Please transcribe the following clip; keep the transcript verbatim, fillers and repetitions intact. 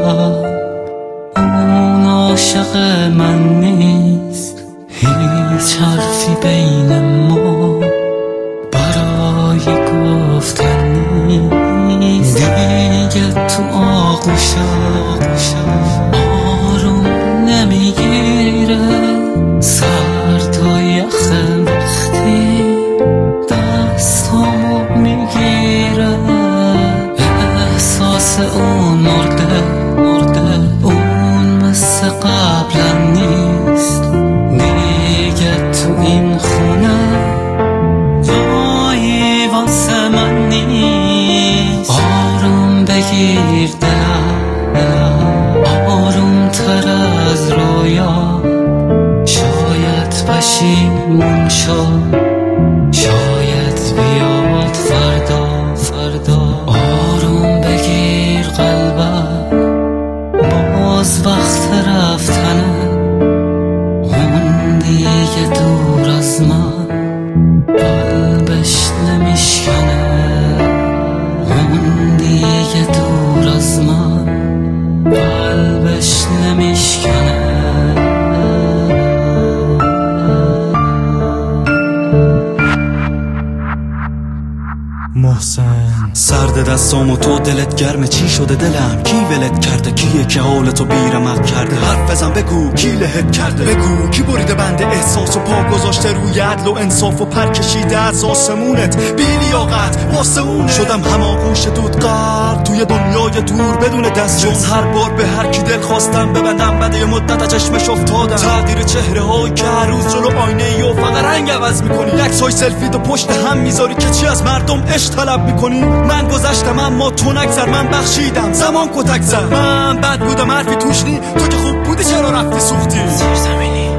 اون عاشق من نیست، هیچ حرفی بین ما برای گفتن نیست. دیگه تو آغوش آروم نمیگیره، سرد و یخ وقتی دستامو میگیره. احساس اون مرده مرده، اون مثل قبلا نیست. دیگه تو این خونه جایی واسه من نیست. آروم بگیر دلم، آروم تر از رویا. شاید پشیمون شد، شاید بیاد فردا فردا. آروم بگیر قلبم، باز وقت رفتنه. اون دیگه دور از من، قلبش نمیشکنه. اون دیگه دور از من، قلبش نمیشکنه. محسن سرد دستام و تو دلت گرمه، چی شده دلم؟ کی ولت کرده؟ کیه که حالتو بیرمق کرده؟ حرف بزن بگو کی لهت کرده؟ بگو کی بریده بند احساس و پا گذاشته روی عدل و انصاف و پر کشیده از آسمونت بی لیاقت واسه اونه. شدم هماغوش دودقلب توی دنیای دور بدون دست، چون هر بار به هر کی دل خواستم ببندم بعد یه مدت از چشمش افتادم. تغییر چهره های که هر روز جلو آینه ای و فقط رنگ عوض میکنی. عکس های سلفی دو پشت هم میذاری که چی از مردم عشق طلب میکنی. من گذشتم اما تو نگذر، من بخشیدم زمان کتک زد. من بد بودم حرفی توش نی، تو که خوب بودی چرا رفتی سوختی؟ زیرزمینی